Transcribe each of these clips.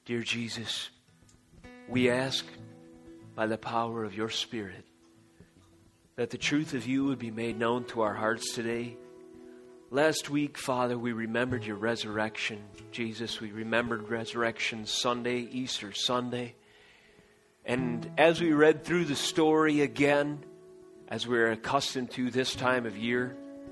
Dear Jesus, we ask by the power of your Spirit that the truth of you would be made known to our hearts today. Last week, Father, we remembered your resurrection. Jesus, we remembered Resurrection Sunday, Easter Sunday. And as we read through the story again, as we're accustomed to this time of year,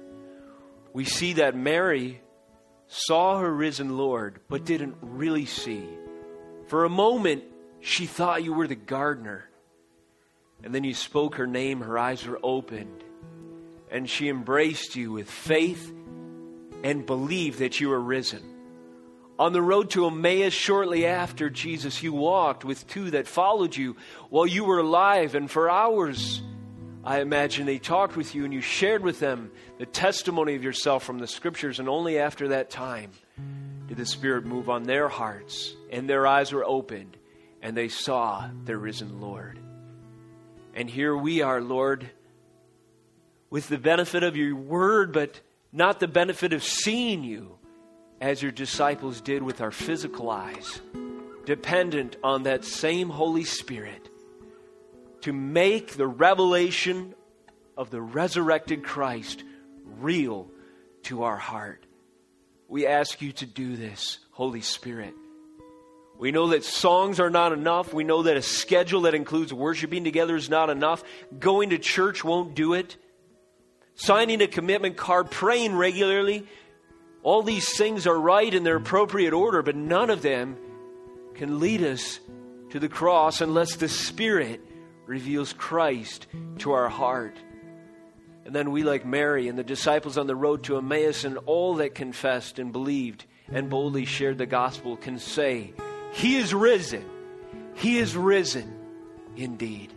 we see that Mary saw her risen Lord, but didn't really see. For a moment, she thought you were the gardener. And then you spoke her name, her eyes were opened, and she embraced you with faith and believed that you were risen. On the road to Emmaus shortly after, Jesus, you walked with two that followed you while you were alive, and for hours, I imagine they talked with you and you shared with them the testimony of yourself from the Scriptures, and only after that time did the Spirit move on their hearts, and their eyes were opened, and they saw their risen Lord. And here we are, Lord, with the benefit of your word, but not the benefit of seeing you as your disciples did with our physical eyes, dependent on that same Holy Spirit to make the revelation of the resurrected Christ real to our heart. We ask you to do this, Holy Spirit. We know that songs are not enough. We know that a schedule that includes worshiping together is not enough. Going to church won't do it. Signing a commitment card, praying regularly, all these things are right in their appropriate order, but none of them can lead us to the cross unless the Spirit reveals Christ to our heart. And then we, like Mary and the disciples on the road to Emmaus, and all that confessed and believed and boldly shared the gospel, can say, He is risen. He is risen indeed.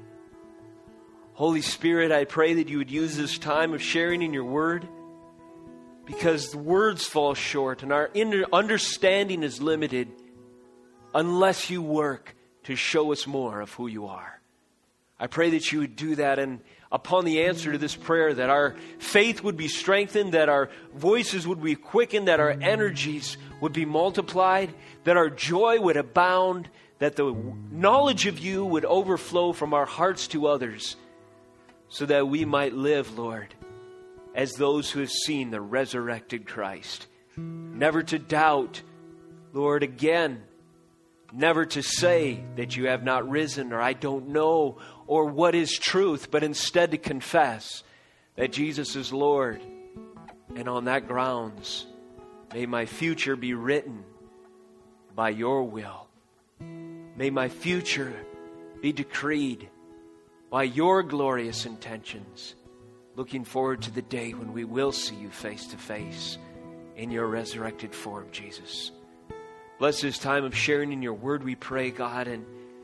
Holy Spirit, I pray that you would use this time of sharing in your word, because the words fall short and our understanding is limited unless you work to show us more of who you are. I pray that you would do that, and upon the answer to this prayer, that our faith would be strengthened, that our voices would be quickened, that our energies would be multiplied, that our joy would abound, that the knowledge of you would overflow from our hearts to others, so that we might live, Lord, as those who have seen the resurrected Christ. Never to doubt, Lord, again, never to say that you have not risen, or I don't know, or what is truth, but instead to confess that Jesus is Lord. And on that grounds, may my future be written by your will. May my future be decreed by your glorious intentions. Looking forward to the day when we will see you face to face in your resurrected form, Jesus. Bless this time of sharing in your word, we pray, God, and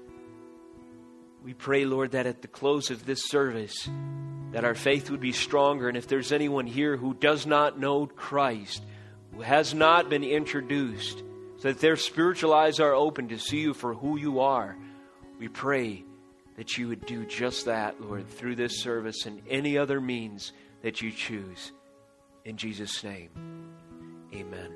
we pray, Lord, that at the close of this service, that our faith would be stronger. And if there's anyone here who does not know Christ, who has not been introduced, so that their spiritual eyes are open to see you for who you are, we pray that you would do just that, Lord, through this service and any other means that you choose. In Jesus' name, amen.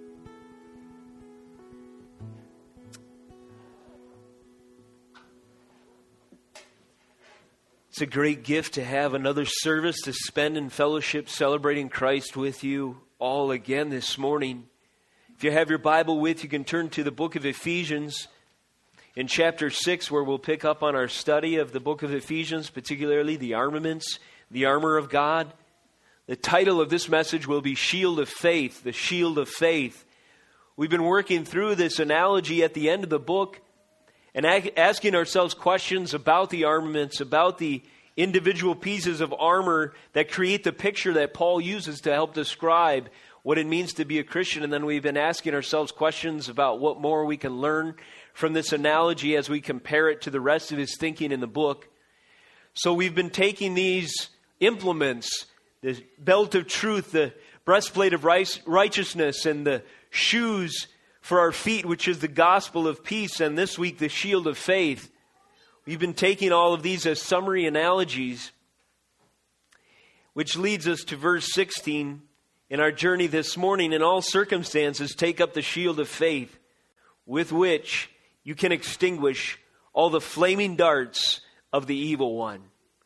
It's a great gift to have another service to spend in fellowship, celebrating Christ with you all again this morning. If you have your Bible with you, can turn to the book of Ephesians in chapter 6, where we'll pick up on our study of the book of Ephesians, particularly the armaments, the armor of God. The title of this message will be Shield of Faith, the Shield of Faith. We've been working through this analogy at the end of the book and asking ourselves questions about the armaments, about the individual pieces of armor that create the picture that Paul uses to help describe what it means to be a Christian. And then we've been asking ourselves questions about what more we can learn from this analogy as we compare it to the rest of his thinking in the book. So we've been taking these implements, the belt of truth, the breastplate of righteousness, and the shoes for our feet, which is the gospel of peace, and this week the shield of faith. We've been taking all of these as summary analogies, which leads us to verse 16 in our journey this morning. In all circumstances, take up the shield of faith, with which you can extinguish all the flaming darts of the evil one.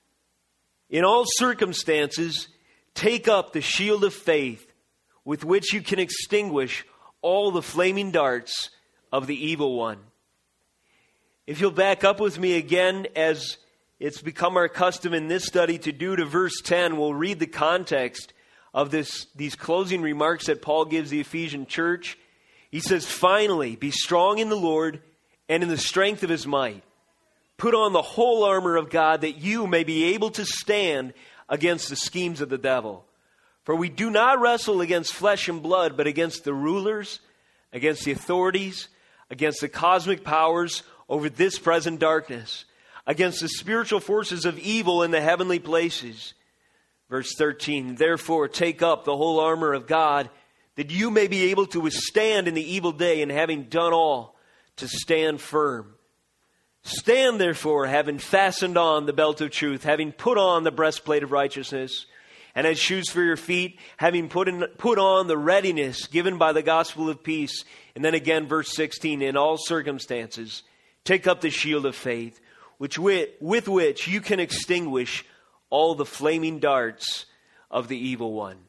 In all circumstances, take up the shield of faith with which you can extinguish all the flaming darts of the evil one. If you'll back up with me again, as it's become our custom in this study to do, to verse 10, we'll read the context of these closing remarks that Paul gives the Ephesian church. He says, "Finally, be strong in the Lord and in the strength of his might. Put on the whole armor of God that you may be able to stand against the schemes of the devil. For we do not wrestle against flesh and blood, but against the rulers, against the authorities, against the cosmic powers over this present darkness, against the spiritual forces of evil in the heavenly places." Verse 13, "Therefore take up the whole armor of God, that you may be able to withstand in the evil day, and having done all, to stand firm. Stand therefore, having fastened on the belt of truth, having put on the breastplate of righteousness, and as shoes for your feet, having put on the readiness given by the gospel of peace." And then again, verse 16, "In all circumstances, take up the shield of faith, with which you can extinguish all the flaming darts of the evil one."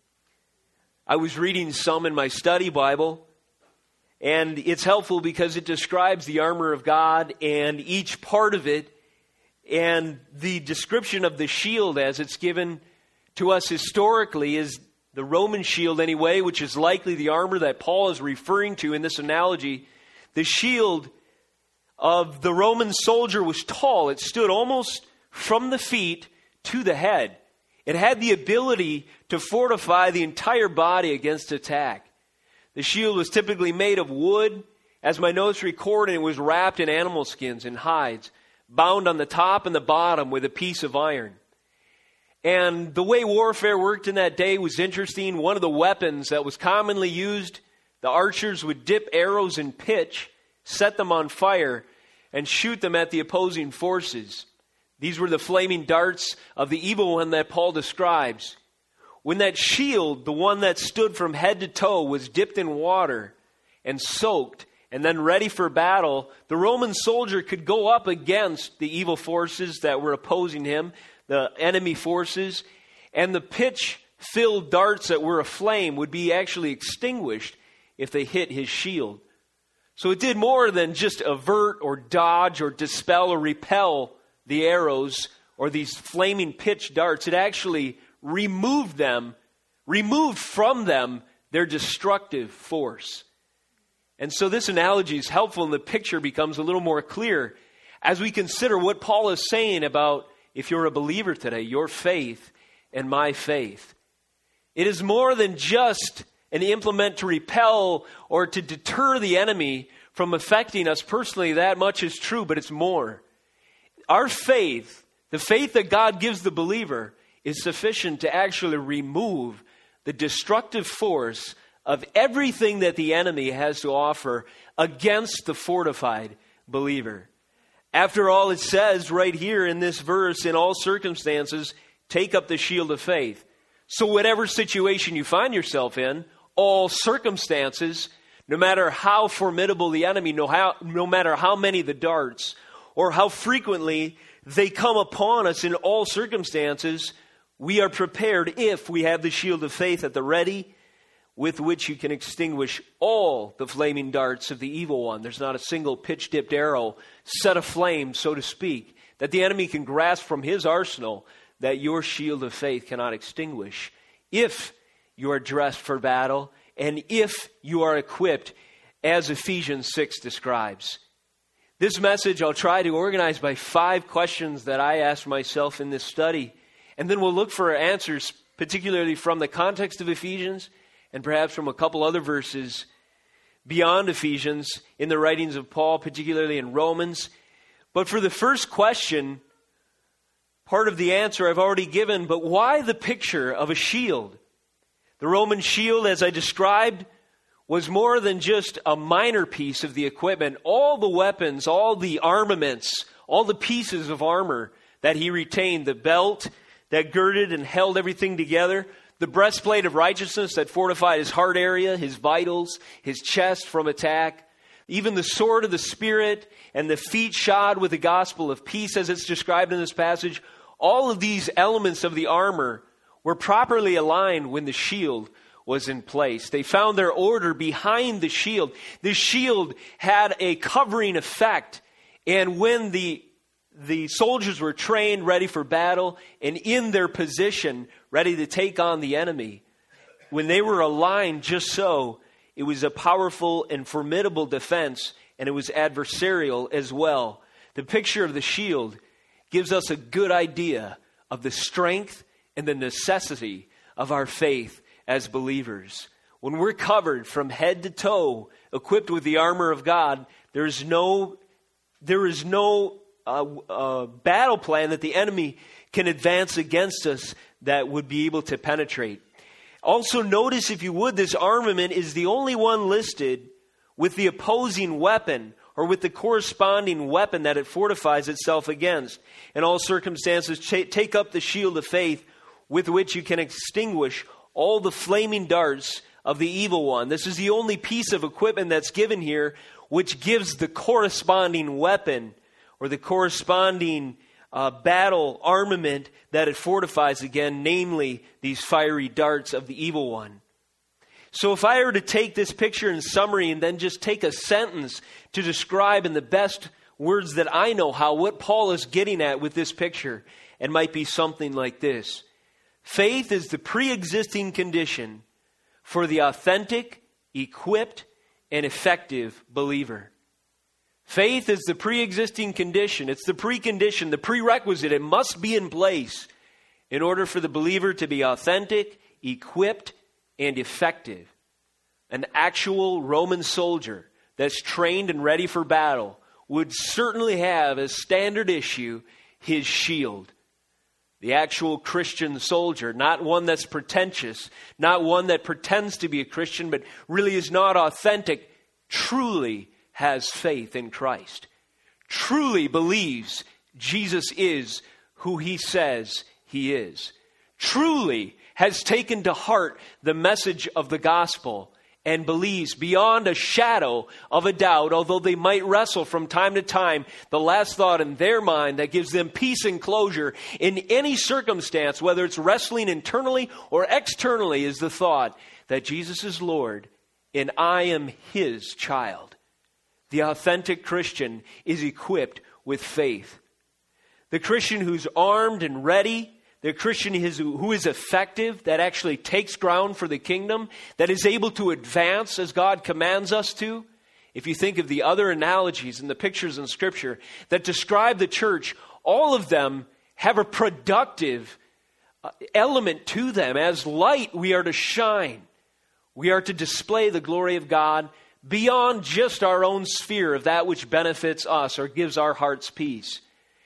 I was reading some in my study Bible, and it's helpful because it describes the armor of God and each part of it, and the description of the shield as it's given to us historically is the Roman shield anyway, which is likely the armor that Paul is referring to in this analogy. The shield of the Roman soldier was tall. It stood almost from the feet to the head. It had the ability to fortify the entire body against attack. The shield was typically made of wood, as my notes record, and it was wrapped in animal skins and hides, bound on the top and the bottom with a piece of iron. And the way warfare worked in that day was interesting. One of the weapons that was commonly used, the archers would dip arrows in pitch, set them on fire, and shoot them at the opposing forces. These were the flaming darts of the evil one that Paul describes. When that shield, the one that stood from head to toe, was dipped in water and soaked and then ready for battle, the Roman soldier could go up against the evil forces that were opposing him, the enemy forces, and the pitch-filled darts that were aflame would be actually extinguished if they hit his shield. So it did more than just avert or dodge or dispel or repel the arrows or these flaming pitch darts. It actually removed from them their destructive force. And so this analogy is helpful, and the picture becomes a little more clear as we consider what Paul is saying about, if you're a believer today, your faith and my faith. It is more than just an implement to repel or to deter the enemy from affecting us personally. That much is true, but it's more. Our faith, the faith that God gives the believer, is sufficient to actually remove the destructive force of everything that the enemy has to offer against the fortified believer. After all, it says right here in this verse, "In all circumstances, take up the shield of faith." So whatever situation you find yourself in, all circumstances, no matter how formidable the enemy, no matter how many the darts, or how frequently they come upon us, in all circumstances, we are prepared if we have the shield of faith at the ready, with which you can extinguish all the flaming darts of the evil one. There's not a single pitch-dipped arrow set aflame, so to speak, that the enemy can grasp from his arsenal that your shield of faith cannot extinguish, if you are dressed for battle and if you are equipped as Ephesians 6 describes. This message I'll try to organize by 5 questions that I asked myself in this study, and then we'll look for answers, particularly from the context of Ephesians and perhaps from a couple other verses beyond Ephesians in the writings of Paul, particularly in Romans. But for the first question, part of the answer I've already given, but why the picture of a shield? The Roman shield, as I described, was more than just a minor piece of the equipment. All the weapons, all the armaments, all the pieces of armor that he retained, the belt that girded and held everything together, the breastplate of righteousness that fortified his heart area, his vitals, his chest from attack, even the sword of the Spirit, and the feet shod with the gospel of peace, as it's described in this passage. All of these elements of the armor were properly aligned when the shield was in place. They found their order behind the shield. The shield had a covering effect, and when the soldiers were trained, ready for battle, and in their position, ready to take on the enemy, when they were aligned just so, it was a powerful and formidable defense, and it was adversarial as well. The picture of the shield gives us a good idea of the strength and the necessity of our faith as believers. When we're covered from head to toe, equipped with the armor of God, there is no battle plan that the enemy can advance against us that would be able to penetrate. Also notice, if you would, this armament is the only one listed with the opposing weapon or with the corresponding weapon that it fortifies itself against. In all circumstances, take up the shield of faith with which you can extinguish all the flaming darts of the evil one. This is the only piece of equipment that's given here which gives the corresponding weapon or the corresponding battle armament that it fortifies again, namely these fiery darts of the evil one. So if I were to take this picture in summary and then just take a sentence to describe in the best words that I know how what Paul is getting at with this picture, it might be something like this. Faith is the pre-existing condition for the authentic, equipped, and effective believer. Faith is the pre-existing condition. It's the precondition, the prerequisite. It must be in place in order for the believer to be authentic, equipped, and effective. An actual Roman soldier that's trained and ready for battle would certainly have as standard issue his shield. The actual Christian soldier, not one that's pretentious, not one that pretends to be a Christian, but really is not authentic, truly has faith in Christ, truly believes Jesus is who he says he is, truly has taken to heart the message of the gospel and believes beyond a shadow of a doubt, although they might wrestle from time to time, the last thought in their mind that gives them peace and closure in any circumstance, whether it's wrestling internally or externally, is the thought that Jesus is Lord and I am his child. The authentic Christian is equipped with faith. The Christian who's armed and ready, the Christian who is effective, that actually takes ground for the kingdom, that is able to advance as God commands us to. If you think of the other analogies and the pictures in Scripture that describe the church, all of them have a productive element to them. As light, we are to shine. We are to display the glory of God beyond just our own sphere of that which benefits us or gives our hearts peace.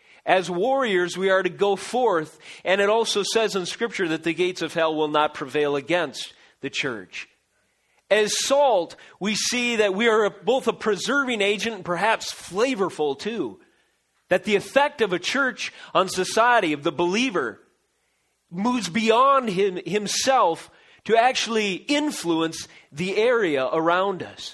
As warriors, we are to go forth, and it also says in Scripture that the gates of hell will not prevail against the church. As salt, we see that we are both a preserving agent and perhaps flavorful too. That the effect of a church on society, of the believer, moves beyond himself to actually influence the area around us.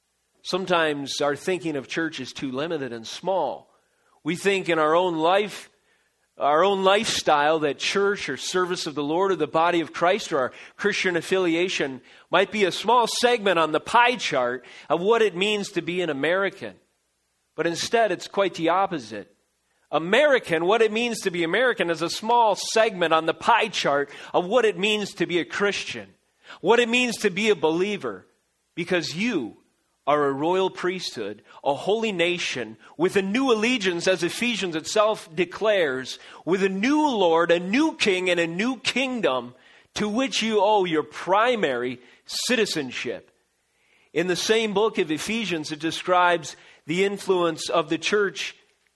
Sometimes our thinking of church is too limited and small. We think in our own life, our own lifestyle, that church or service of the Lord or the body of Christ or our Christian affiliation might be a small segment on the pie chart of what it means to be an American. But instead, it's quite the opposite. American, what it means to be American, is a small segment on the pie chart of what it means to be a Christian, what it means to be a believer, because you are a royal priesthood, a holy nation, with a new allegiance, as Ephesians itself declares, with a new Lord, a new King, and a new kingdom to which you owe your primary citizenship. In the same book of Ephesians, it describes the influence of the church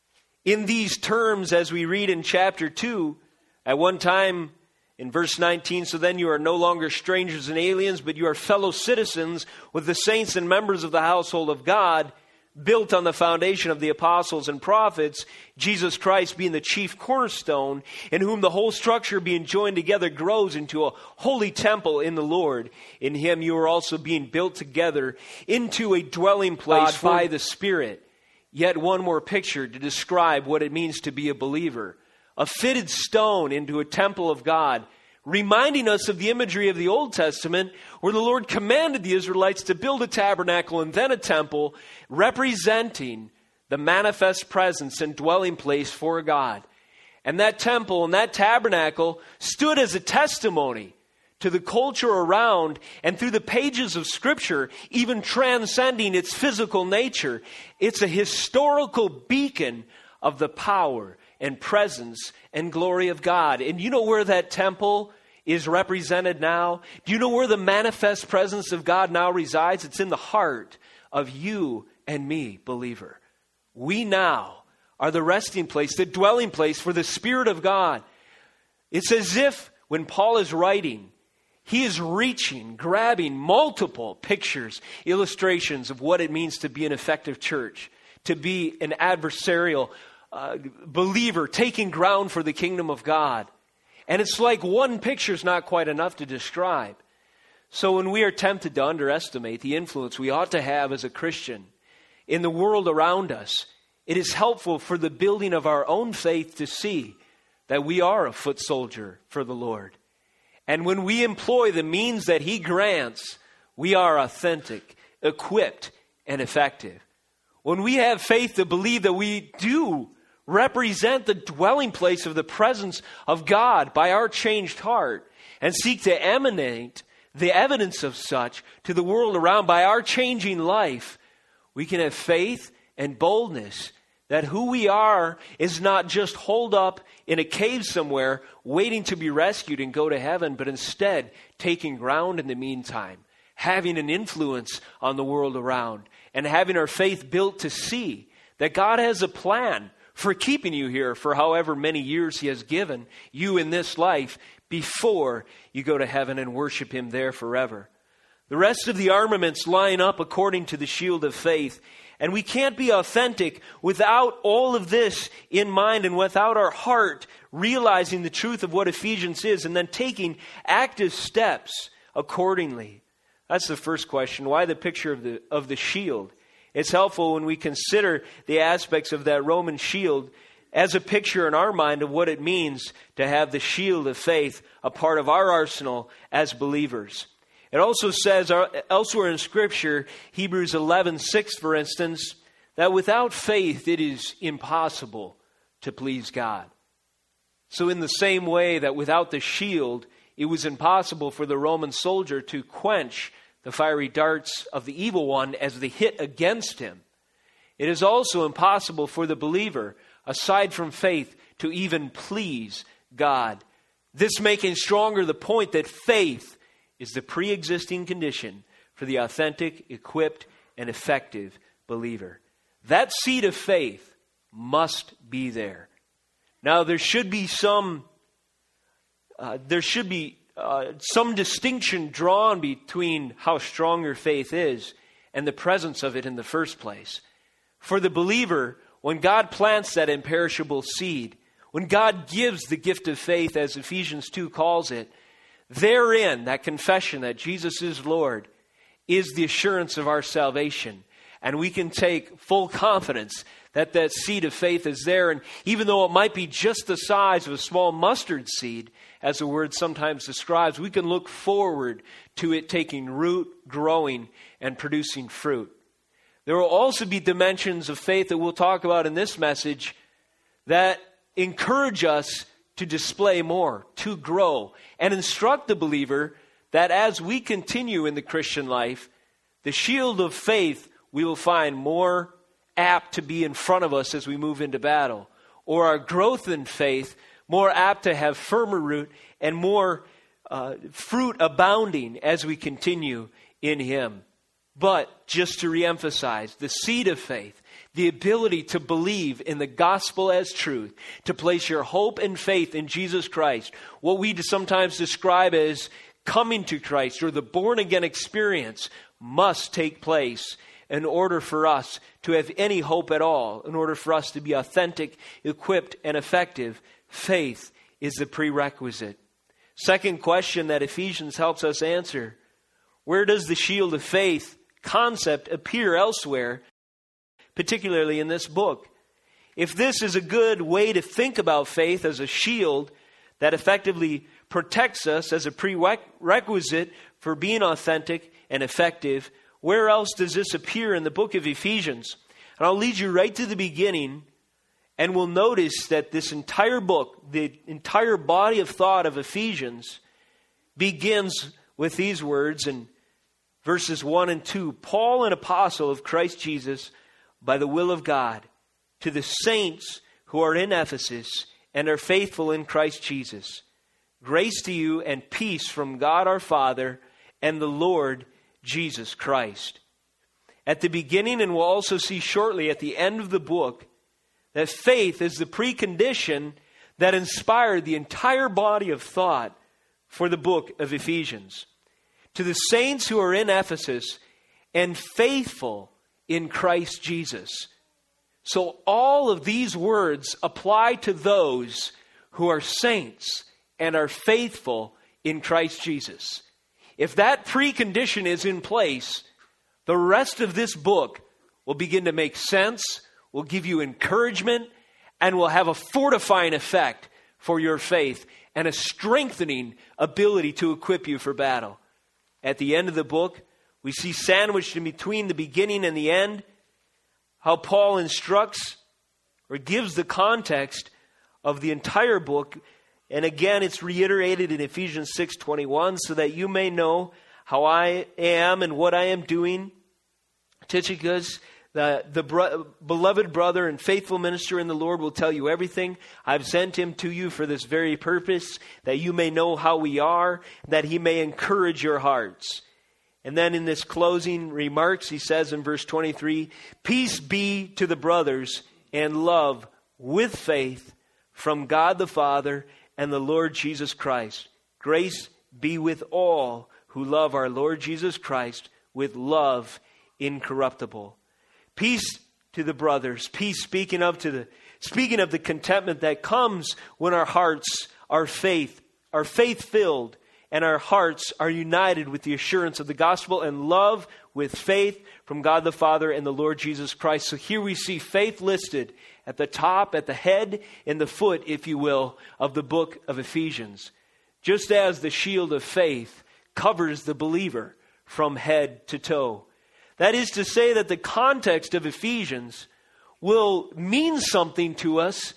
in these terms as we read in chapter 2. At one time, in verse 19, so then you are no longer strangers and aliens, but you are fellow citizens with the saints and members of the household of God, built on the foundation of the apostles and prophets, Jesus Christ being the chief cornerstone, in whom the whole structure being joined together grows into a holy temple in the Lord. In him you are also being built together into a dwelling place by the Spirit. Yet one more picture to describe what it means to be a believer. A fitted stone into a temple of God, reminding us of the imagery of the Old Testament, where the Lord commanded the Israelites to build a tabernacle and then a temple, representing the manifest presence and dwelling place for God. And that temple and that tabernacle stood as a testimony to the culture around, and through the pages of Scripture, even transcending its physical nature. It's a historical beacon of the power and presence and glory of God. And you know where that temple is represented now? Do you know where the manifest presence of God now resides? It's in the heart of you and me, believer. We now are the resting place, the dwelling place for the Spirit of God. It's as if when Paul is writing, he is reaching, grabbing multiple pictures, illustrations of what it means to be an effective church, to be an adversarial believer, taking ground for the kingdom of God. And it's like one picture is not quite enough to describe. So when we are tempted to underestimate the influence we ought to have as a Christian in the world around us, it is helpful for the building of our own faith to see that we are a foot soldier for the Lord. And when we employ the means that He grants, we are authentic, equipped, and effective. When we have faith to believe that we do represent the dwelling place of the presence of God by our changed heart, and seek to emanate the evidence of such to the world around by our changing life, we can have faith and boldness that who we are is not just holed up in a cave somewhere waiting to be rescued and go to heaven, but instead taking ground in the meantime, having an influence on the world around, and having our faith built to see that God has a plan for keeping you here for however many years He has given you in this life before you go to heaven and worship Him there forever. The rest of the armaments line up according to the shield of faith. And we can't be authentic without all of this in mind and without our heart realizing the truth of what Ephesians is and then taking active steps accordingly. That's the first question. Why the picture of the shield? It's helpful when we consider the aspects of that Roman shield as a picture in our mind of what it means to have the shield of faith a part of our arsenal as believers. It also says elsewhere in Scripture, Hebrews 11:6, for instance, that without faith it is impossible to please God. So in the same way that without the shield, it was impossible for the Roman soldier to quench the fiery darts of the evil one as they hit against him, it is also impossible for the believer, aside from faith, to even please God. This making stronger the point that faith is the pre-existing condition for the authentic, equipped, and effective believer. That seed of faith must be there. Now, there should be some distinction drawn between how strong your faith is and the presence of it in the first place. For the believer, when God plants that imperishable seed, when God gives the gift of faith, as Ephesians 2 calls it, therein, that confession that Jesus is Lord, is the assurance of our salvation. And we can take full confidence that that seed of faith is there. And even though it might be just the size of a small mustard seed, as the word sometimes describes, we can look forward to it taking root, growing, and producing fruit. There will also be dimensions of faith that we'll talk about in this message that encourage us to display more, to grow, and instruct the believer that as we continue in the Christian life, the shield of faith we will find more apt to be in front of us as we move into battle, or our growth in faith more apt to have firmer root and more fruit abounding as we continue in Him. But just to reemphasize, the seed of faith, the ability to believe in the gospel as truth, to place your hope and faith in Jesus Christ, what we sometimes describe as coming to Christ or the born-again experience, must take place in order for us to have any hope at all, in order for us to be authentic, equipped, and effective, faith is the prerequisite. Second question that Ephesians helps us answer: where does the shield of faith concept appear elsewhere, particularly in this book? If this is a good way to think about faith as a shield that effectively protects us as a prerequisite for being authentic and effective, where else does this appear in the book of Ephesians? And I'll lead you right to the beginning, and we'll notice that this entire book, the entire body of thought of Ephesians, begins with these words in verses 1 and 2. Paul, an apostle of Christ Jesus, by the will of God, to the saints who are in Ephesus and are faithful in Christ Jesus. Grace to you and peace from God our Father and the Lord Jesus Christ. At the beginning, and we'll also see shortly at the end of the book, that faith is the precondition that inspired the entire body of thought for the book of Ephesians. To the saints who are in Ephesus and faithful in Christ Jesus. So all of these words apply to those who are saints and are faithful in Christ Jesus. If that precondition is in place, the rest of this book will begin to make sense, will give you encouragement, and will have a fortifying effect for your faith and a strengthening ability to equip you for battle. At the end of the book, we see sandwiched in between the beginning and the end, how Paul instructs or gives the context of the entire book. And again, it's reiterated in Ephesians 6:21, so that you may know how I am and what I am doing. Tychicus, the beloved brother and faithful minister in the Lord, will tell you everything. I've sent him to you for this very purpose, that you may know how we are, that he may encourage your hearts. And then in this closing remarks, he says in verse 23, peace be to the brothers and love with faith from God the Father and the Lord Jesus Christ. Grace be with all who love our Lord Jesus Christ with love incorruptible. Peace to the brothers. Peace speaking of the contentment that comes when our hearts are faith-filled, and our hearts are united with the assurance of the gospel, and love with faith from God the Father and the Lord Jesus Christ. So here we see faith listed at the top, at the head, and the foot, if you will, of the book of Ephesians. Just as the shield of faith covers the believer from head to toe. That is to say that the context of Ephesians will mean something to us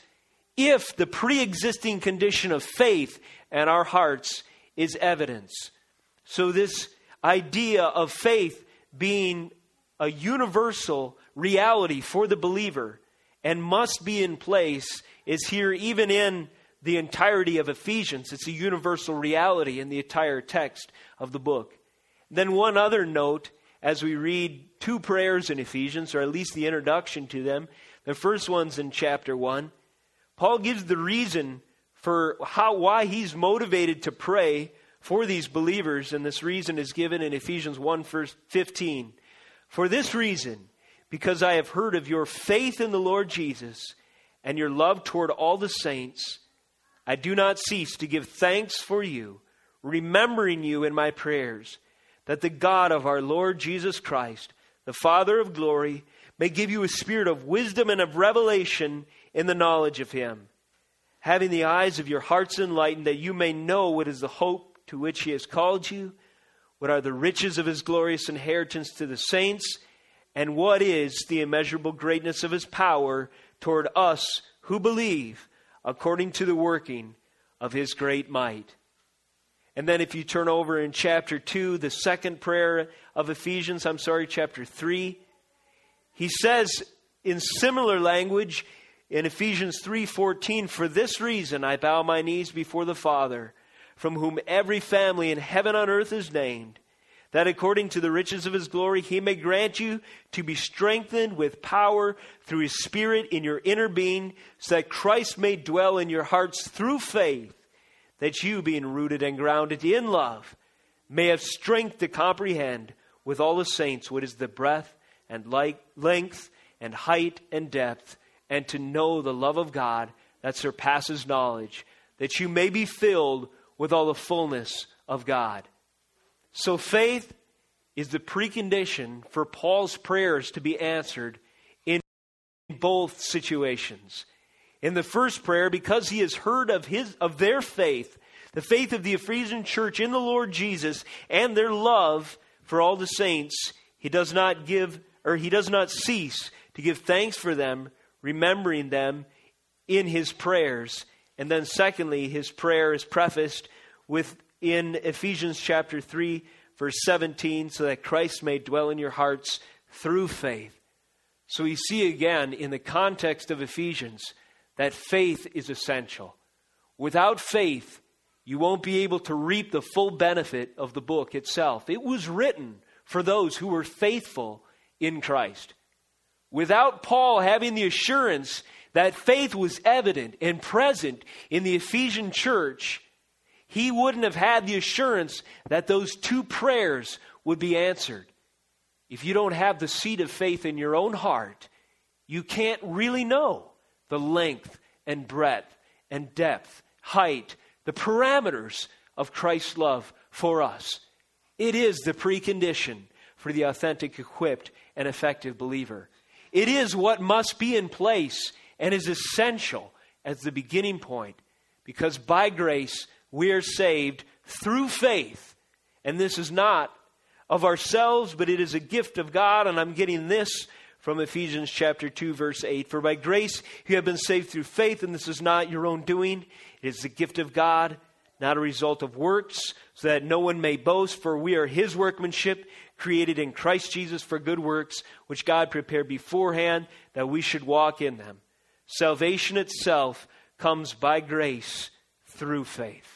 if the pre-existing condition of faith in our hearts is evidence. So this idea of faith being a universal reality for the believer and must be in place is here even in the entirety of Ephesians. It's a universal reality in the entire text of the book. Then one other note as we read two prayers in Ephesians, or at least the introduction to them. The first one's in chapter 1. Paul gives the reason for why he's motivated to pray for these believers, and this reason is given in Ephesians 1 verse 15. For this reason, because I have heard of your faith in the Lord Jesus and your love toward all the saints, I do not cease to give thanks for you, remembering you in my prayers, that the God of our Lord Jesus Christ, the Father of glory, may give you a spirit of wisdom and of revelation in the knowledge of him, having the eyes of your hearts enlightened, that you may know what is the hope to which he has called you, what are the riches of his glorious inheritance to the saints, and what is the immeasurable greatness of his power toward us who believe, according to the working of his great might. And then if you turn over in chapter 2, the second prayer of Ephesians, chapter 3, he says in similar language in Ephesians 3:14, for this reason I bow my knees before the Father, from whom every family in heaven and on earth is named, that according to the riches of his glory he may grant you to be strengthened with power through his Spirit in your inner being, so that Christ may dwell in your hearts through faith, that you, being rooted and grounded in love, may have strength to comprehend with all the saints what is the breadth and length and height and depth, and to know the love of God that surpasses knowledge, that you may be filled with all the fullness of God. So faith is the precondition for Paul's prayers to be answered in both situations. In the first prayer, because he has heard of their faith, the faith of the Ephesian church in the Lord Jesus, and their love for all the saints, he does not cease to give thanks for them, remembering them in his prayers. And then secondly, his prayer is prefaced in Ephesians chapter 3, verse 17, so that Christ may dwell in your hearts through faith. So we see again in the context of Ephesians that faith is essential. Without faith, you won't be able to reap the full benefit of the book itself. It was written for those who were faithful in Christ. Without Paul having the assurance that faith was evident and present in the Ephesian church, he wouldn't have had the assurance that those two prayers would be answered. If you don't have the seed of faith in your own heart, you can't really know the length and breadth and depth, height, the parameters of Christ's love for us. It is the precondition for the authentic, equipped, and effective believer. It is what must be in place and is essential as the beginning point, because by grace we are saved through faith. And this is not of ourselves, but it is a gift of God. And I'm getting this from Ephesians chapter 2, verse 8. For by grace you have been saved through faith, and this is not your own doing. It is the gift of God, not a result of works, so that no one may boast. For we are his workmanship, created in Christ Jesus for good works, which God prepared beforehand that we should walk in them. Salvation itself comes by grace through faith.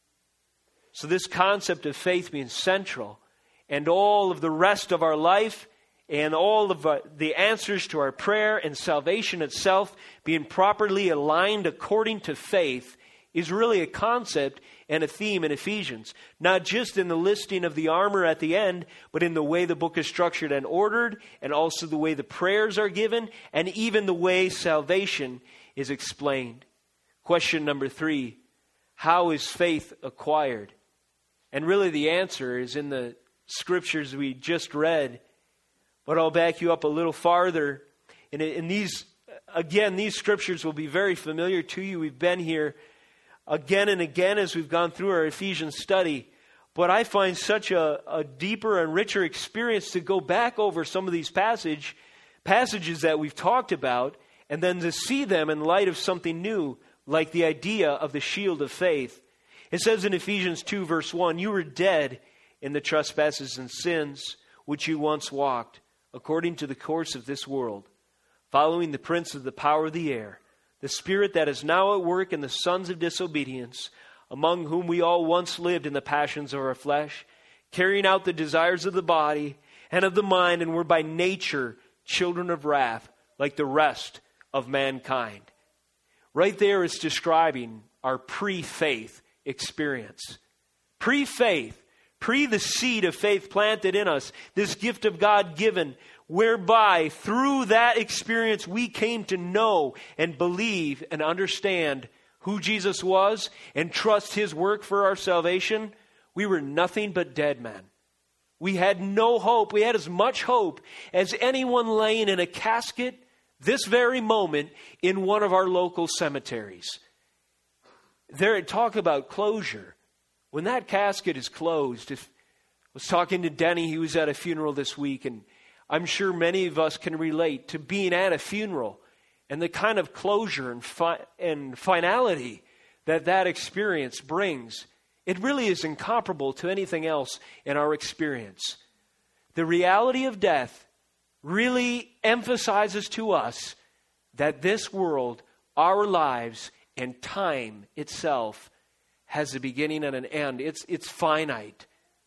So this concept of faith being central, and all of the rest of our life, and all of the answers to our prayer and salvation itself being properly aligned according to faith, is really a concept and a theme in Ephesians. Not just in the listing of the armor at the end, but in the way the book is structured and ordered, and also the way the prayers are given, and even the way salvation is explained. Question number 3, how is faith acquired? And really the answer is in the scriptures we just read. But I'll back you up a little farther. And these scriptures will be very familiar to you. We've been here again and again as we've gone through our Ephesians study. But I find such a deeper and richer experience to go back over some of these passages that we've talked about, and then to see them in light of something new, like the idea of the shield of faith. It says in Ephesians 2, verse 1, you were dead in the trespasses and sins which you once walked, according to the course of this world, following the prince of the power of the air, the spirit that is now at work in the sons of disobedience, among whom we all once lived in the passions of our flesh, carrying out the desires of the body and of the mind, and were by nature children of wrath, like the rest of mankind. Right there it's describing our pre-faith experience. Pre-faith, the seed of faith planted in us, this gift of God given, whereby through that experience we came to know and believe and understand who Jesus was and trust his work for our salvation. We were nothing but dead men. We had no hope. We had as much hope as anyone laying in a casket this very moment in one of our local cemeteries. There, talk about closure. When that casket is closed, I was talking to Denny, he was at a funeral this week, and I'm sure many of us can relate to being at a funeral and the kind of closure and finality that experience brings. It really is incomparable to anything else in our experience. The reality of death really emphasizes to us that this world, our lives, and time itself has a beginning and an end. It's finite.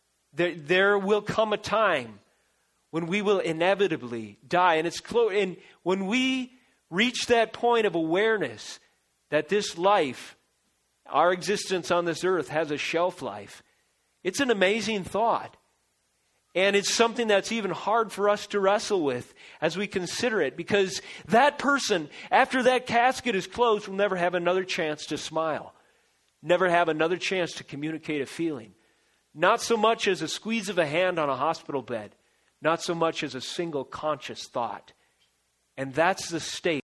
There will come a time when we will inevitably die. And when we reach that point of awareness that this life, our existence on this earth, has a shelf life, it's an amazing thought. And it's something that's even hard for us to wrestle with as we consider it, because that person, after that casket is closed, will never have another chance to smile, never have another chance to communicate a feeling. Not so much as a squeeze of a hand on a hospital bed, not so much as a single conscious thought. And that's the state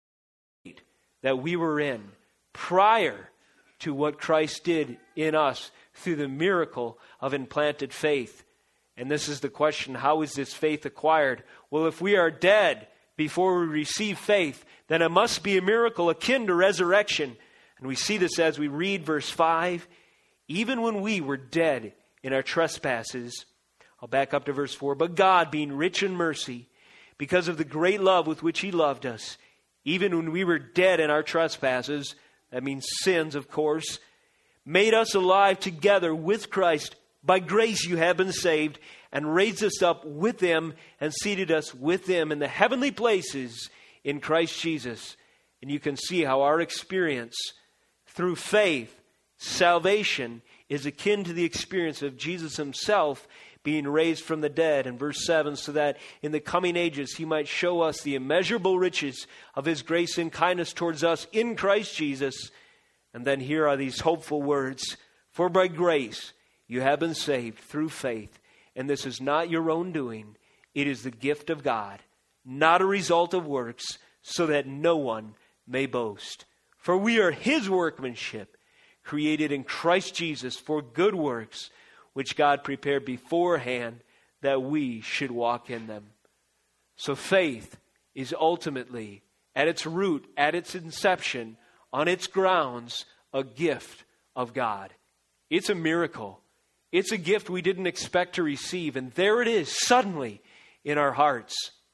that we were in prior to what Christ did in us through the miracle of implanted faith. And this is the question, how is this faith acquired? Well, if we are dead before we receive faith, then it must be a miracle akin to resurrection. And we see this as we read verse 5. Even when we were dead in our trespasses, I'll back up to verse 4. But God, being rich in mercy, because of the great love with which He loved us, even when we were dead in our trespasses, that means sins, of course, made us alive together with Christ. By grace you have been saved, and raised us up with Him, and seated us with Him in the heavenly places in Christ Jesus. And you can see how our experience through faith, salvation, is akin to the experience of Jesus Himself being raised from the dead. In verse 7, so that in the coming ages He might show us the immeasurable riches of His grace and kindness towards us in Christ Jesus. And then here are these hopeful words. For by grace you have been saved through faith. And this is not your own doing. It is the gift of God, not a result of works, so that no one may boast. For we are His workmanship, created in Christ Jesus for good works, which God prepared beforehand that we should walk in them. So faith is ultimately, at its root, at its inception, on its grounds, a gift of God. It's a miracle. It's a gift we didn't expect to receive, and there it is, suddenly, in our hearts.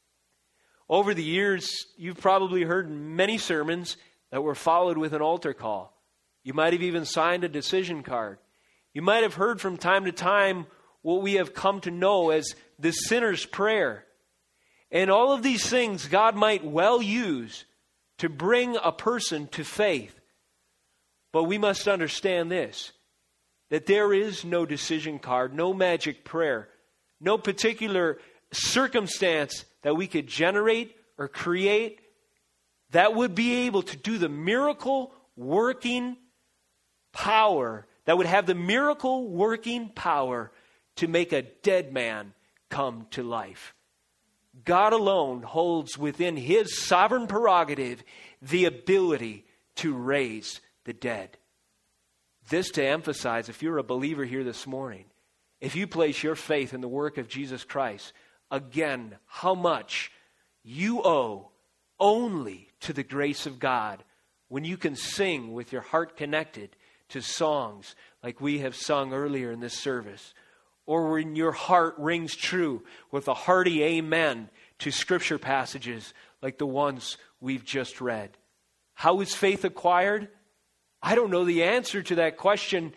Over the years, you've probably heard many sermons that were followed with an altar call. You might have even signed a decision card. You might have heard from time to time what we have come to know as the sinner's prayer. And all of these things God might well use to bring a person to faith. But we must understand this, that there is no decision card, no magic prayer, no particular circumstance that we could generate or create that would be able to do the miracle working power, that would have the miracle working power to make a dead man come to life. God alone holds within His sovereign prerogative the ability to raise the dead. This to emphasize, if you're a believer here this morning, if you place your faith in the work of Jesus Christ, again, how much you owe only to the grace of God when you can sing with your heart connected to songs like we have sung earlier in this service, or when your heart rings true with a hearty amen to scripture passages like the ones we've just read. How is faith acquired? I don't know the answer to that question,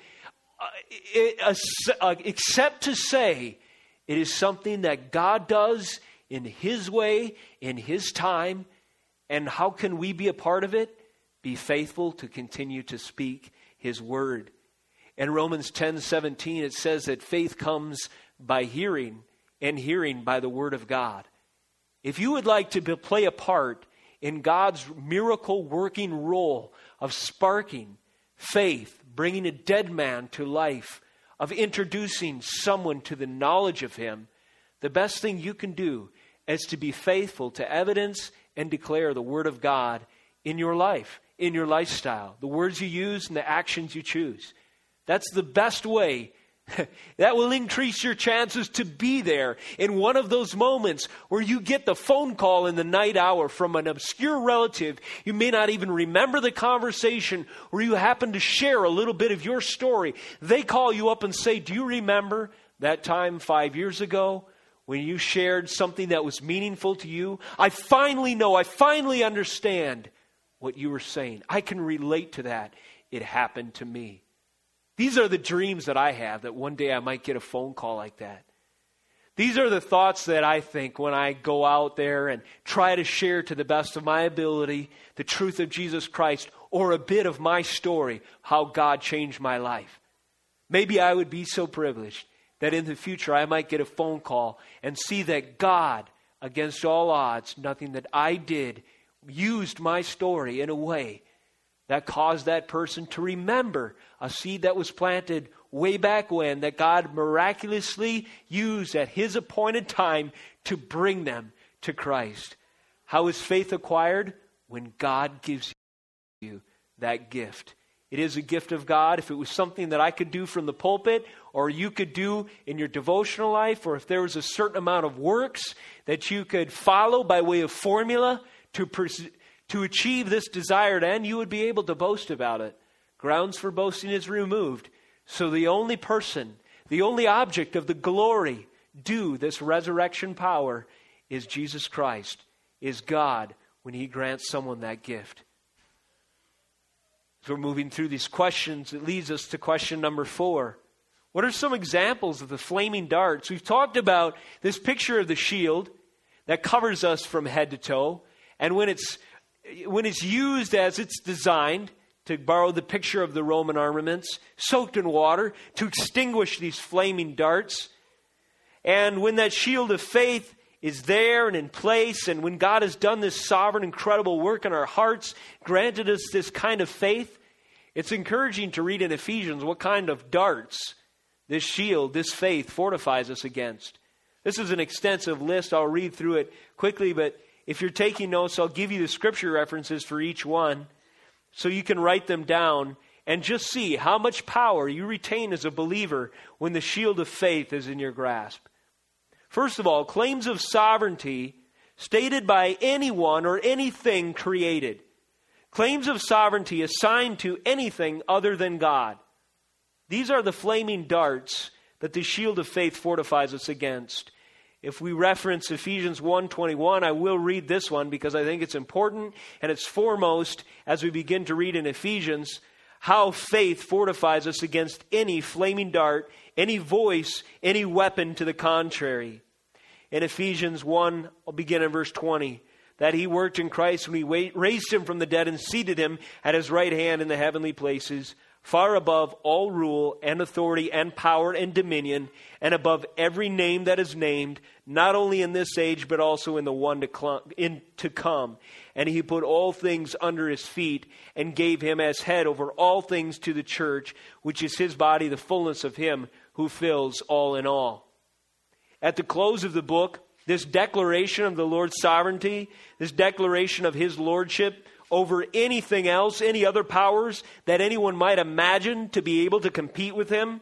except to say it is something that God does in His way, in His time. And how can we be a part of it? Be faithful to continue to speak His word. In Romans 10:17, it says that faith comes by hearing, and hearing by the word of God. If you would like to play a part in God's miracle working role of sparking faith, bringing a dead man to life, of introducing someone to the knowledge of Him, the best thing you can do is to be faithful to evidence and declare the Word of God in your life, in your lifestyle, the words you use and the actions you choose. That's the best way. That will increase your chances to be there in one of those moments where you get the phone call in the night hour from an obscure relative. You may not even remember the conversation, or you happen to share a little bit of your story. They call you up and say, do you remember that time 5 years ago when you shared something that was meaningful to you? I finally know, I finally understand what you were saying. I can relate to that. It happened to me. These are the dreams that I have, that one day I might get a phone call like that. These are the thoughts that I think when I go out there and try to share to the best of my ability the truth of Jesus Christ, or a bit of my story, how God changed my life. Maybe I would be so privileged. that in the future I might get a phone call and see that God, against all odds, nothing that I did, used my story in a way that caused that person to remember a seed that was planted way back when, that God miraculously used at His appointed time to bring them to Christ. How is faith acquired? When God gives you that gift. It is a gift of God. If it was something that I could do from the pulpit, or you could do in your devotional life, or if there was a certain amount of works that you could follow by way of formula to achieve this desired end, you would be able to boast about it. Grounds for boasting is removed. So the only person, the only object of the glory due this resurrection power is Jesus Christ, is God, when He grants someone that gift. As we're moving through these questions, it leads us to question number 4. What are some examples of the flaming darts? We've talked about this picture of the shield that covers us from head to toe. And when it's used as it's designed, to borrow the picture of the Roman armaments, soaked in water, to extinguish these flaming darts. And when that shield of faith is there and in place, and when God has done this sovereign, incredible work in our hearts, granted us this kind of faith, it's encouraging to read in Ephesians what kind of darts this shield, this faith, fortifies us against. This is an extensive list. I'll read through it quickly, but if you're taking notes, I'll give you the scripture references for each one so you can write them down and just see how much power you retain as a believer when the shield of faith is in your grasp. First of all, claims of sovereignty stated by anyone or anything created. Claims of sovereignty assigned to anything other than God. These are the flaming darts that the shield of faith fortifies us against. If we reference Ephesians 1:21, I will read this one because I think it's important and it's foremost as we begin to read in Ephesians how faith fortifies us against any flaming dart, any voice, any weapon to the contrary. In Ephesians 1, I'll begin in verse 20, that He worked in Christ when He raised Him from the dead and seated Him at His right hand in the heavenly places, far above all rule and authority and power and dominion, and above every name that is named, not only in this age, but also in the one to come. And He put all things under His feet, and gave Him as head over all things to the church, which is His body, the fullness of Him who fills all in all. At the close of the book, this declaration of the Lord's sovereignty, this declaration of His lordship over anything else, any other powers that anyone might imagine to be able to compete with Him,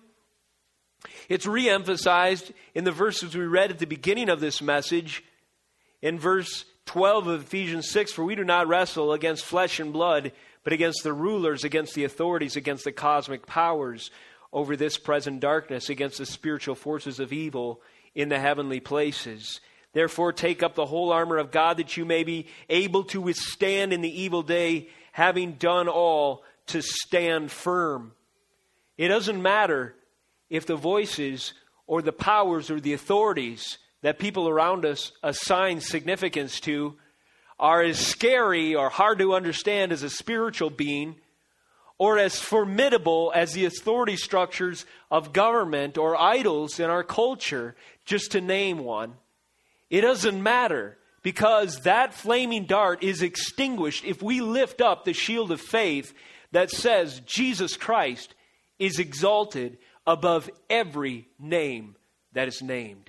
it's re-emphasized in the verses we read at the beginning of this message. In verse 12 of Ephesians 6, for we do not wrestle against flesh and blood, but against the rulers, against the authorities, against the cosmic powers over this present darkness, against the spiritual forces of evil in the heavenly places. Therefore, take up the whole armor of God, that you may be able to withstand in the evil day, having done all to stand firm. It doesn't matter if the voices or the powers or the authorities that people around us assign significance to are as scary or hard to understand as a spiritual being, or as formidable as the authority structures of government or idols in our culture, just to name one. It doesn't matter, because that flaming dart is extinguished if we lift up the shield of faith that says Jesus Christ is exalted above every name that is named.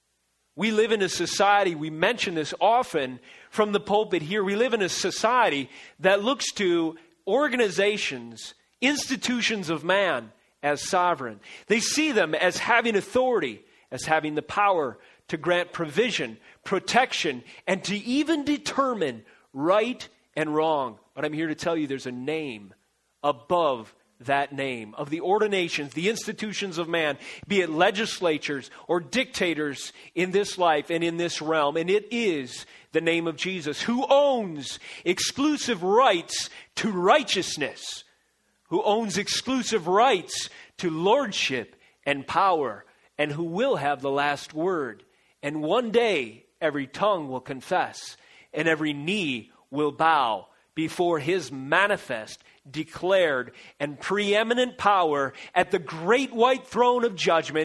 We live in a society, we mention this often from the pulpit here, we live in a society that looks to organizations, institutions of man as sovereign. They see them as having authority, as having the power to grant provision, protection, and to even determine right and wrong. But I'm here to tell you there's a name above that name of the ordinations, the institutions of man, be it legislatures or dictators in this life and in this realm. And it is the name of Jesus, who owns exclusive rights to righteousness, who owns exclusive rights to lordship and power, and who will have the last word. And one day, every tongue will confess, and every knee will bow before His manifest, declared, and preeminent power at the great white throne of judgment,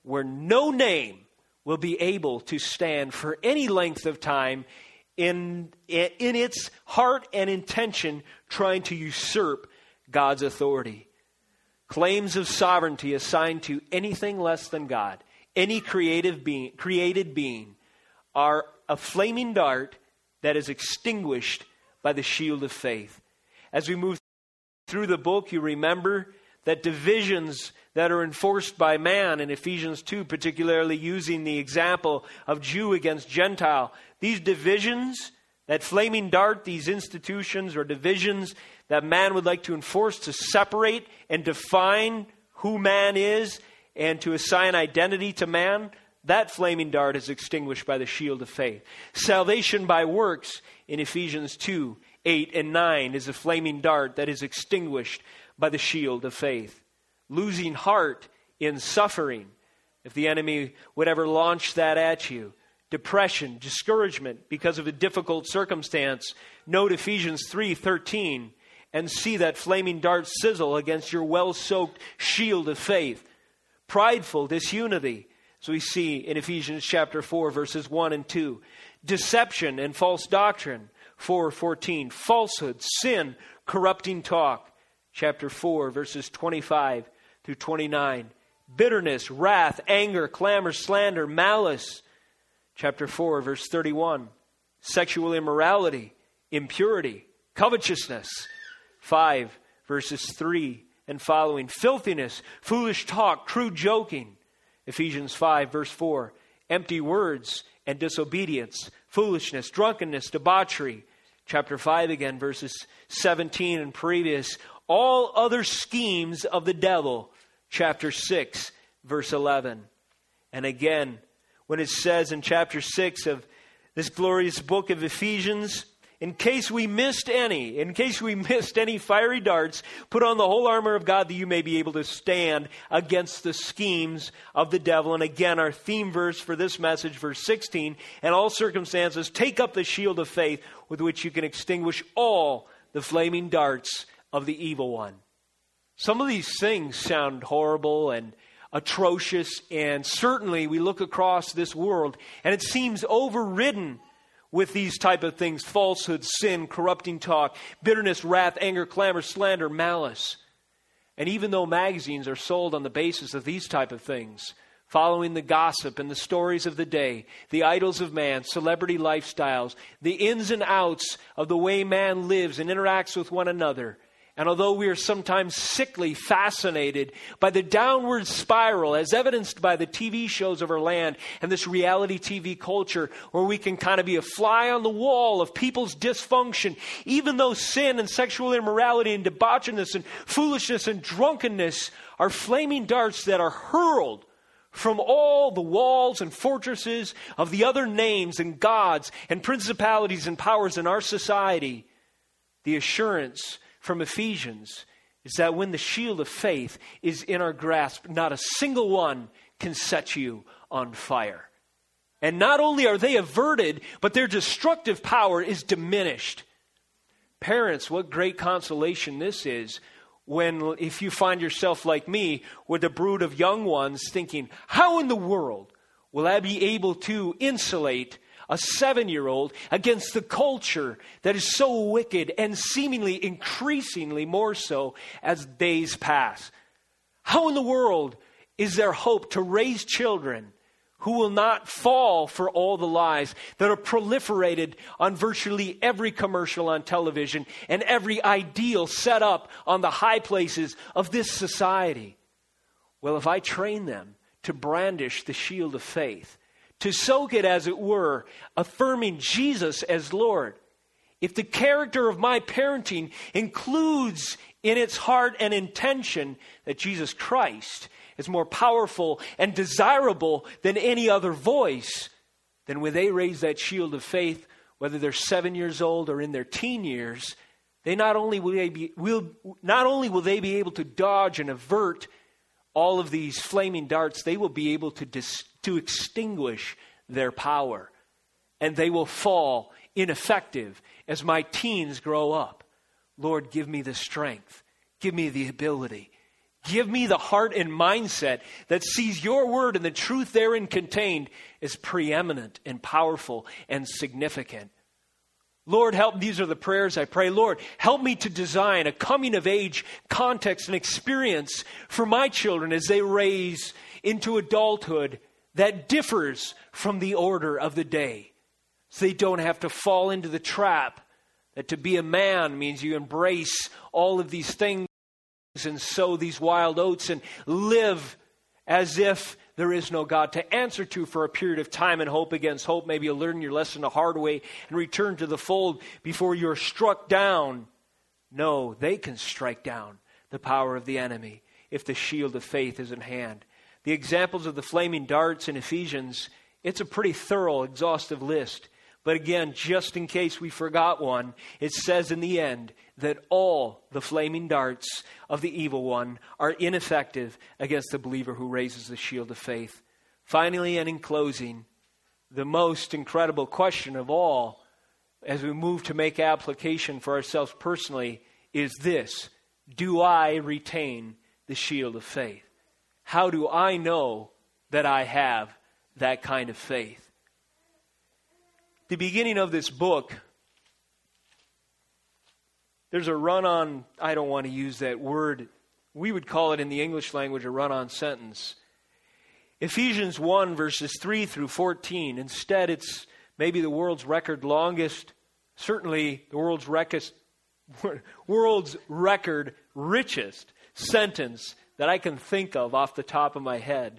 where no name will be able to stand for any length of time in its heart and intention trying to usurp God's authority. Claims of sovereignty assigned to anything less than God, any created being, are a flaming dart that is extinguished by the shield of faith. As we move through the book, you remember that divisions that are enforced by man in Ephesians 2, particularly using the example of Jew against Gentile, these divisions, that flaming dart, these institutions or divisions that man would like to enforce to separate and define who man is and to assign identity to man, that flaming dart is extinguished by the shield of faith. Salvation by works in Ephesians 2, 8 and 9 is a flaming dart that is extinguished by the shield of faith. Losing heart in suffering, if the enemy would ever launch that at you. Depression, discouragement because of a difficult circumstance. Note Ephesians 3:13 and see that flaming dart sizzle against your well-soaked shield of faith. Prideful disunity, as we see in Ephesians chapter 4, verses 1 and 2. Deception and false doctrine, 4:14. Falsehood, sin, corrupting talk, chapter 4, verses 25 through 29. Bitterness, wrath, anger, clamor, slander, malice, chapter 4, verse 31. Sexual immorality, impurity, covetousness, 5, verses 3 and following. Filthiness, foolish talk, crude joking, Ephesians 5, verse 4. Empty words and disobedience, foolishness, drunkenness, debauchery, chapter 5 again, verses 17 and previous. All other schemes of the devil, chapter 6, verse 11. And again, when it says in chapter 6 of this glorious book of Ephesians, in case we missed any fiery darts, put on the whole armor of God that you may be able to stand against the schemes of the devil. And again, our theme verse for this message, verse 16, in all circumstances, take up the shield of faith with which you can extinguish all the flaming darts of the evil one. Some of these things sound horrible and atrocious, and certainly we look across this world and it seems overridden with these type of things: falsehood, sin, corrupting talk, bitterness, wrath, anger, clamor, slander, malice. And even though magazines are sold on the basis of these type of things, following the gossip and the stories of the day, the idols of man, celebrity lifestyles, the ins and outs of the way man lives and interacts with one another, and although we are sometimes sickly fascinated by the downward spiral as evidenced by the TV shows of our land and this reality TV culture where we can kind of be a fly on the wall of people's dysfunction, even though sin and sexual immorality and debauchery and foolishness and drunkenness are flaming darts that are hurled from all the walls and fortresses of the other names and gods and principalities and powers in our society, the assurance from Ephesians is that when the shield of faith is in our grasp, not a single one can set you on fire. And not only are they averted, but their destructive power is diminished. Parents, what great consolation this is when, if you find yourself like me, with a brood of young ones thinking, how in the world will I be able to insulate a 7-year-old against the culture that is so wicked and seemingly increasingly more so as days pass? How in the world is there hope to raise children who will not fall for all the lies that are proliferated on virtually every commercial on television and every ideal set up on the high places of this society? Well, if I train them to brandish the shield of faith, to soak it, as it were, affirming Jesus as Lord, if the character of my parenting includes in its heart and intention that Jesus Christ is more powerful and desirable than any other voice, then when they raise that shield of faith, whether they're 7 years old or in their teen years, they not only will they be able to dodge and avert all of these flaming darts, they will be able to extinguish their power. And they will fall ineffective as my teens grow up. Lord, give me the strength. Give me the ability. Give me the heart and mindset that sees your word and the truth therein contained as preeminent and powerful and significant. Lord, help. These are the prayers I pray. Lord, help me to design a coming of age context and experience for my children as they raise into adulthood that differs from the order of the day. So they don't have to fall into the trap that to be a man means you embrace all of these things and sow these wild oats and live as if there is no God to answer to for a period of time and hope against hope. Maybe you'll learn your lesson the hard way and return to the fold before you're struck down. No, they can strike down the power of the enemy if the shield of faith is in hand. The examples of the flaming darts in Ephesians, it's a pretty thorough, exhaustive list. But again, just in case we forgot one, it says in the end that all the flaming darts of the evil one are ineffective against the believer who raises the shield of faith. Finally, and in closing, the most incredible question of all, as we move to make application for ourselves personally, is this: do I retain the shield of faith? How do I know that I have that kind of faith? The beginning of this book, there's a run-on, I don't want to use that word, we would call it in the English language a run-on sentence. Ephesians 1 verses 3 through 14. Instead, it's maybe the world's record longest, certainly the world's record richest sentence that I can think of off the top of my head.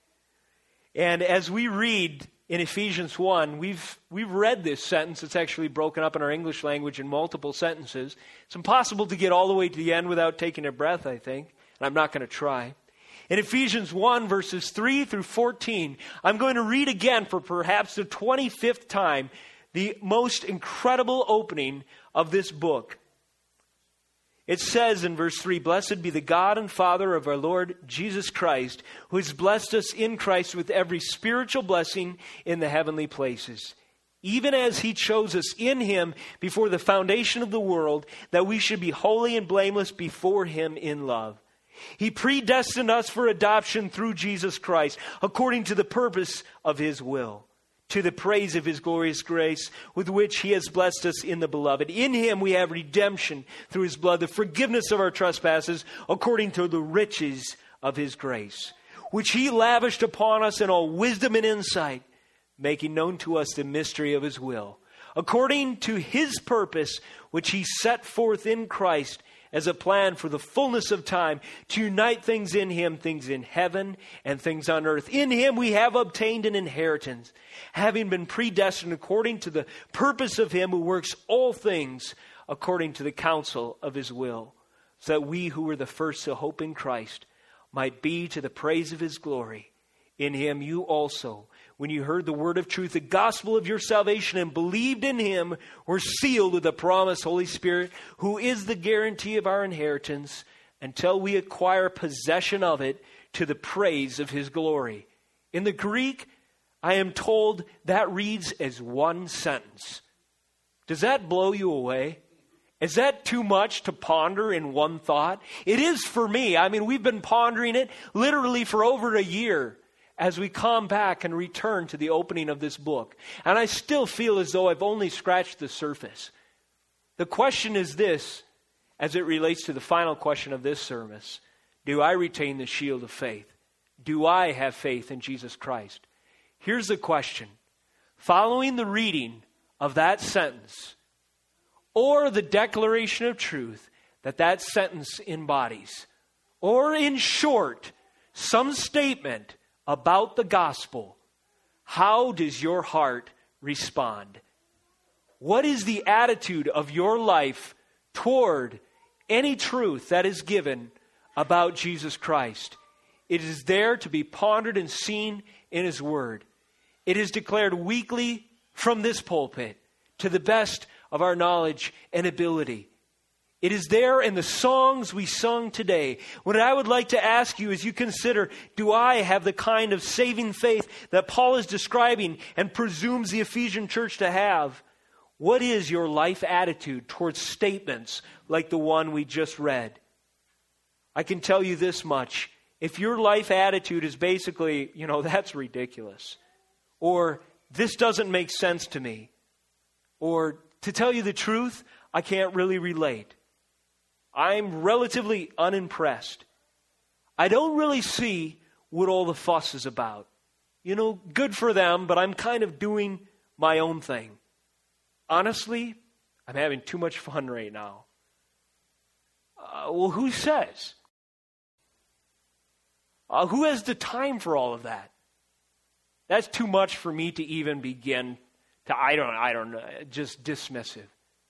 And as we read in Ephesians 1, we've read this sentence. It's actually broken up in our English language in multiple sentences. It's impossible to get all the way to the end without taking a breath, I think. And I'm not going to try. In Ephesians 1, verses 3 through 14, I'm going to read again for perhaps the 25th time the most incredible opening of this book. It says in verse 3, "Blessed be the God and Father of our Lord Jesus Christ, who has blessed us in Christ with every spiritual blessing in the heavenly places, even as he chose us in him before the foundation of the world, that we should be holy and blameless before him in love. He predestined us for adoption through Jesus Christ, according to the purpose of his will, to the praise of his glorious grace, with which he has blessed us in the beloved. In him we have redemption through his blood, the forgiveness of our trespasses, according to the riches of his grace, which he lavished upon us in all wisdom and insight, making known to us the mystery of his will, according to his purpose, which he set forth in Christ as a plan for the fullness of time, to unite things in him, things in heaven and things on earth. In him we have obtained an inheritance, having been predestined according to the purpose of him who works all things according to the counsel of his will, so that we who were the first to hope in Christ might be to the praise of his glory. In him you also, when you heard the word of truth, the gospel of your salvation, and believed in him, were sealed with the promised Holy Spirit, who is the guarantee of our inheritance, until we acquire possession of it, to the praise of his glory." In the Greek, I am told that reads as one sentence. Does that blow you away? Is that too much to ponder in one thought? It is for me. I mean, we've been pondering it literally for over a year, as we come back and return to the opening of this book. And I still feel as though I've only scratched the surface. The question is this, as it relates to the final question of this service: do I retain the shield of faith? Do I have faith in Jesus Christ? Here's the question. Following the reading of that sentence, or the declaration of truth that that sentence embodies, or in short, some statement about the gospel, how does your heart respond? What is the attitude of your life toward any truth that is given about Jesus Christ? It is there to be pondered and seen in his word. It is declared weekly from this pulpit to the best of our knowledge and ability. It is there in the songs we sung today. What I would like to ask you as you consider, do I have the kind of saving faith that Paul is describing and presumes the Ephesian church to have? What is your life attitude towards statements like the one we just read? I can tell you this much. If your life attitude is basically, that's ridiculous, or this doesn't make sense to me, or to tell you the truth, I can't really relate. I'm relatively unimpressed. I don't really see what all the fuss is about. Good for them, but I'm kind of doing my own thing. Honestly, I'm having too much fun right now. Well, who says? Who has the time for all of that? That's too much for me to even begin to, I don't know, just dismissive.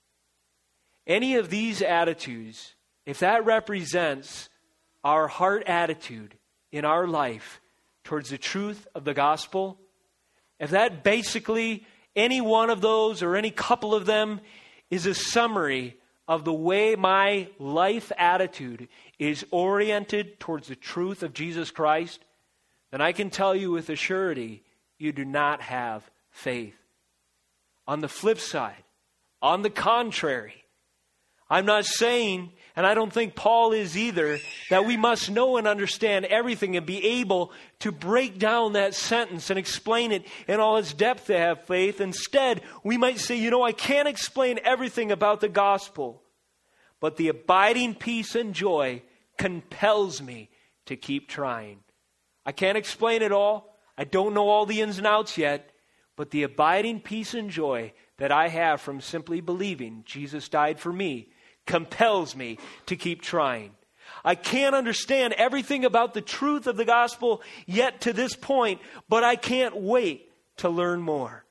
Any of these attitudes, if that represents our heart attitude in our life towards the truth of the gospel, if that basically, any one of those or any couple of them is a summary of the way my life attitude is oriented towards the truth of Jesus Christ, then I can tell you with a surety, you do not have faith. On the flip side, on the contrary, I'm not saying, and I don't think Paul is either, that we must know and understand everything and be able to break down that sentence and explain it in all its depth to have faith. Instead, we might say, I can't explain everything about the gospel, but the abiding peace and joy compels me to keep trying. I can't explain it all. I don't know all the ins and outs yet, but the abiding peace and joy that I have from simply believing Jesus died for me compels me to keep trying. I can't understand everything about the truth of the gospel yet to this point, but I can't wait to learn more.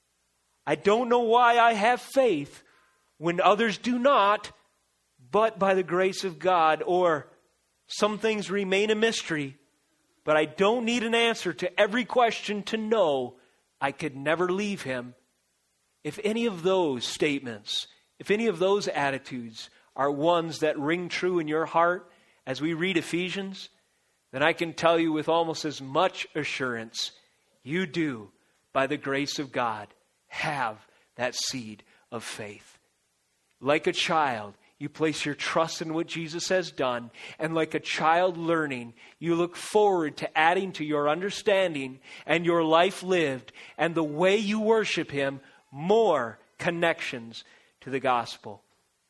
I don't know why I have faith when others do not, but by the grace of God, or some things remain a mystery, but I don't need an answer to every question to know I could never leave Him. If any of those statements, if any of those attitudes are ones that ring true in your heart as we read Ephesians, then I can tell you with almost as much assurance, you do, by the grace of God, have that seed of faith. Like a child, you place your trust in what Jesus has done, and like a child learning, you look forward to adding to your understanding and your life lived and the way you worship Him more connections to the gospel.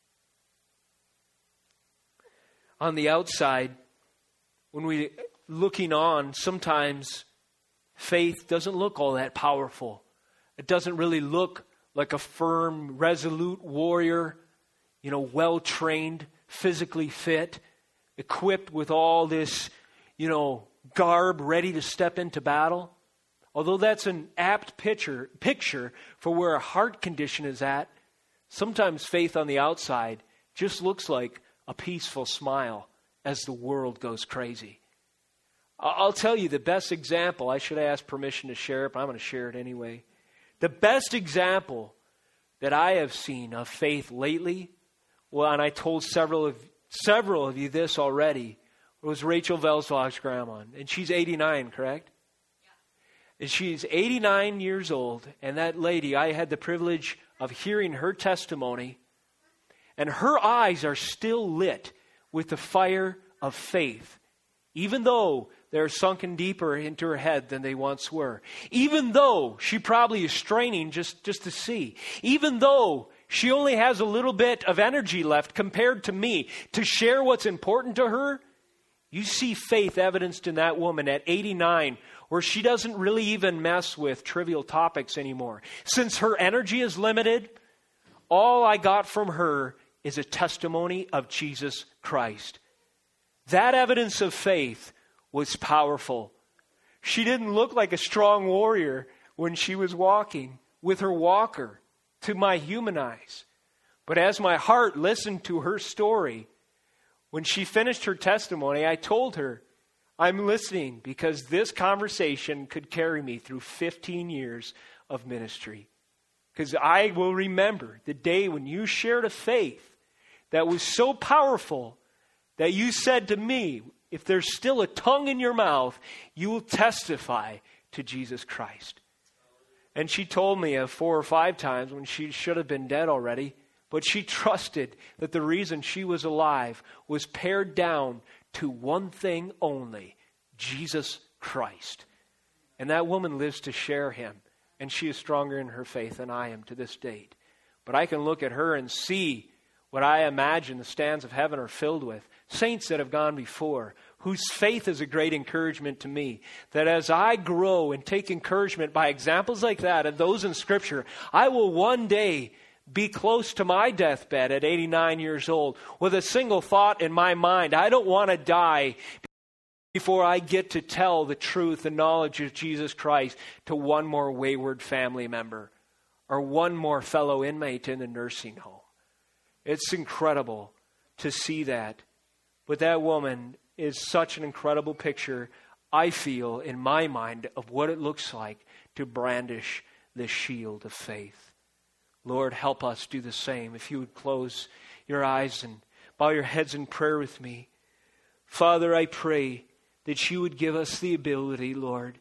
On the outside, when we're looking on, sometimes faith doesn't look all that powerful. It doesn't really look like a firm, resolute warrior, well-trained, physically fit, equipped with all this, garb ready to step into battle. Although that's an apt picture for where a heart condition is at, sometimes faith on the outside just looks like a peaceful smile as the world goes crazy. I'll tell you the best example. I should ask permission to share it, but I'm going to share it anyway. The best example that I have seen of faith lately, well, and I told several of you this already, was Rachel Velsvog's grandma. And she's 89, correct? Yeah. And she's 89 years old, and that lady, I had the privilege of hearing her testimony, and her eyes are still lit with the fire of faith, even though they're sunken deeper into her head than they once were. Even though she probably is straining just to see. Even though she only has a little bit of energy left compared to me to share what's important to her. You see faith evidenced in that woman at 89, where she doesn't really even mess with trivial topics anymore. Since her energy is limited, all I got from her is a testimony of Jesus Christ. That evidence of faith was powerful. She didn't look like a strong warrior when she was walking with her walker to my human eyes. But as my heart listened to her story, when she finished her testimony, I told her, I'm listening because this conversation could carry me through 15 years of ministry. Because I will remember the day when you shared a faith that was so powerful that you said to me, if there's still a tongue in your mouth, you will testify to Jesus Christ. And she told me of 4 or 5 times when she should have been dead already, but she trusted that the reason she was alive was pared down to one thing only, Jesus Christ. And that woman lives to share him. And she is stronger in her faith than I am to this date. But I can look at her and see what I imagine the stands of heaven are filled with. Saints that have gone before, whose faith is a great encouragement to me. That as I grow and take encouragement by examples like that and those in Scripture, I will one day be close to my deathbed at 89 years old with a single thought in my mind. I don't want to die before I get to tell the truth and knowledge of Jesus Christ to one more wayward family member or one more fellow inmate in the nursing home. It's incredible to see that. But that woman is such an incredible picture, I feel, in my mind, of what it looks like to brandish this shield of faith. Lord, help us do the same. If you would close your eyes and bow your heads in prayer with me. Father, I pray that you would give us the ability, Lord,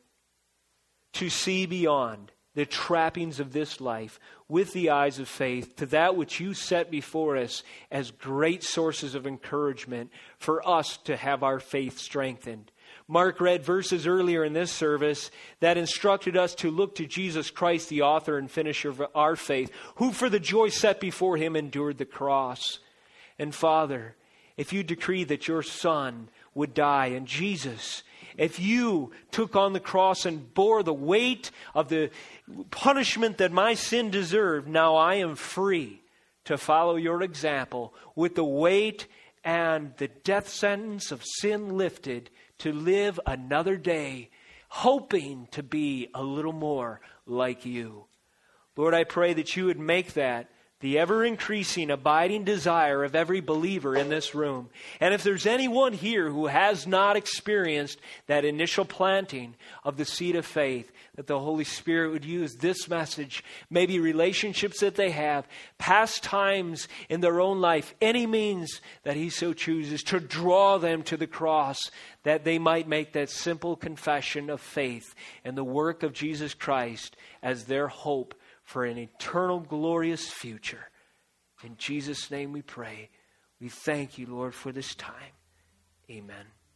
to see beyond the trappings of this life with the eyes of faith to that which you set before us as great sources of encouragement for us to have our faith strengthened. Mark read verses earlier in this service that instructed us to look to Jesus Christ, the author and finisher of our faith, who for the joy set before him endured the cross. And Father, if you decree that your Son would die, and Jesus, if you took on the cross and bore the weight of the punishment that my sin deserved, now I am free to follow your example with the weight and the death sentence of sin lifted to live another day, hoping to be a little more like you. Lord, I pray that you would make that the ever-increasing, abiding desire of every believer in this room. And if there's anyone here who has not experienced that initial planting of the seed of faith, that the Holy Spirit would use this message, maybe relationships that they have, past times in their own life, any means that he so chooses, to draw them to the cross, that they might make that simple confession of faith in the work of Jesus Christ as their hope for an eternal, glorious future. In Jesus' name we pray. We thank you, Lord, for this time. Amen.